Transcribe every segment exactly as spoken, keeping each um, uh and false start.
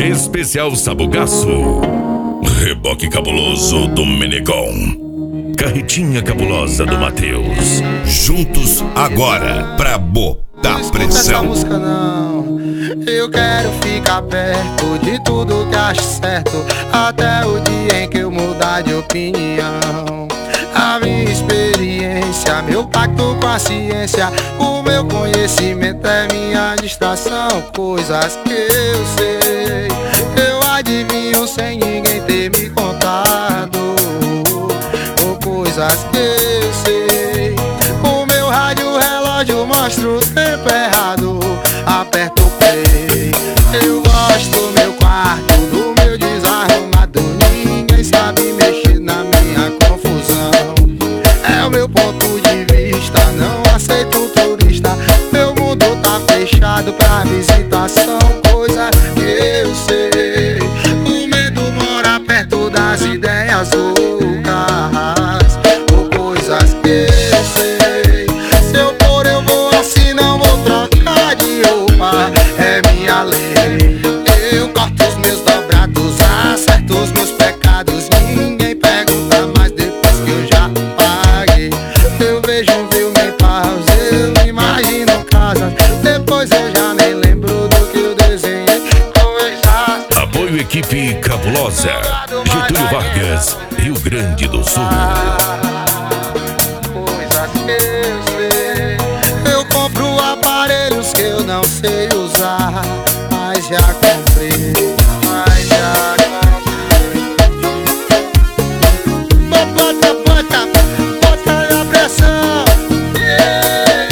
Especial Sabugaço. Reboque cabuloso do Menegão. Carretinha cabulosa do Matheus. Juntos agora pra botar pressão. Essa música não. Eu quero ficar perto de tudo que acho certo, até o dia em que eu mudar de opinião. A minha experiência, meu pacto com a ciência, o meu conhecimento é minha distração. Coisas que eu sei, eu adivinho sem ninguém ter me contado. Ou coisas que eu sei, o meu rádio relógio mostra o tempo errado. Aperto o play, eu gosto do meu quarto, do meu desarrumado. Ninguém sabe mexer na minha confusão. É o meu ponto de vista, não aceito turista. Meu mundo tá fechado pra visitação. Coisa que eu sei, o medo mora perto das ideias loucas. Ou coisas que eu sei, se eu for eu vou assim, não vou trocar de roupa. É minha lei, eu corto os meus dobrados, acerto os meus pecados. Ninguém pergunta mais depois que eu já paguei. Eu vejo um filme em pausa, eu imagino casa, depois eu já nem lembro do que eu desenhei. Coisas. Apoio Equipe Cabulosa. Getúlio Vargas, Rio Grande do Sul. Coisas que eu sei, eu compro aparelhos que eu não sei usar, mas já comprei, mas já comprei. Bota, bota, bota na pressão. Yeah,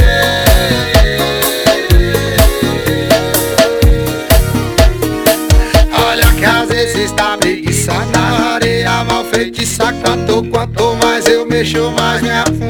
yeah. Olha que às vezes tá preguiça na areia, mal feitiça. Quanto, quanto mais eu mexo, mais me afunda.